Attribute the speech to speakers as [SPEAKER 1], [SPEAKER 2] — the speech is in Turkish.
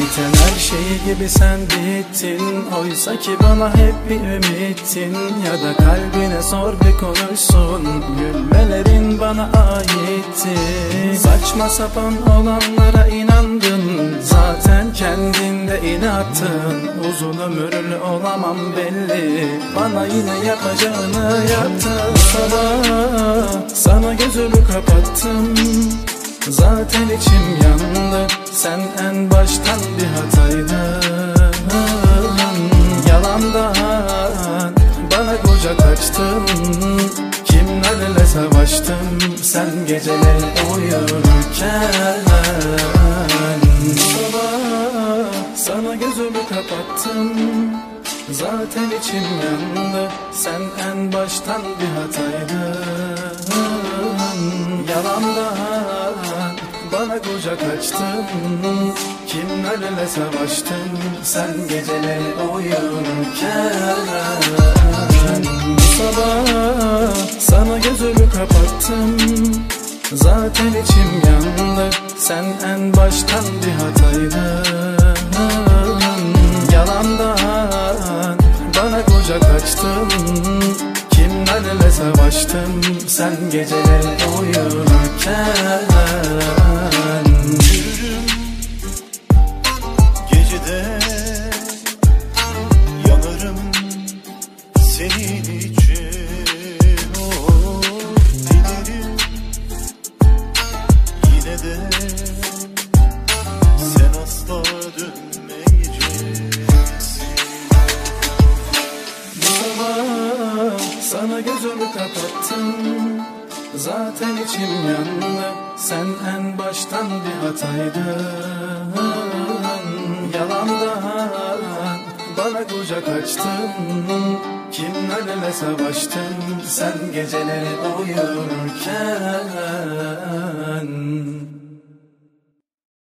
[SPEAKER 1] Biten her şey gibi sen bittin. Oysa ki bana hep bir ümittin. Ya da kalbine sor bir konuşsun. Gülmelerin bana aitti. Saçma sapan olanlara inandın. Zaten kendinde inattın. Uzun ömürlü olamam belli. Bana yine yapacağını yaptın. Sabah sana gözümü kapattım. Zaten içim yandı. Sen en baştan bir hataydın. Yalandan bana kucak açtın. Kimlerle savaştım sen geceleri uyurken. Sabah sana gözümü kapattım. Zaten içim yandı. Sen en baştan bir hataydın. Yalandan bana kucak açtın. Kimlerle savaştım sen geceleri uyurken. Sabah sana gözümü kapattım. Zaten içim yandı. Sen en baştan bir hataydın. Yalandan bana kucak açtın. Kimlerle savaştım sen geceleri uyurken.
[SPEAKER 2] Yürürüm gecede, yanarım senin için. Oh, dilerim yine de sen asla dönmeyeceksin.
[SPEAKER 1] Sana gözümü kapattım. Zaten içim yandı. Sen en baştan bir hataydın. Yalandan bana kucak açtın. Kimlerle savaştım sen geceleri uyurken.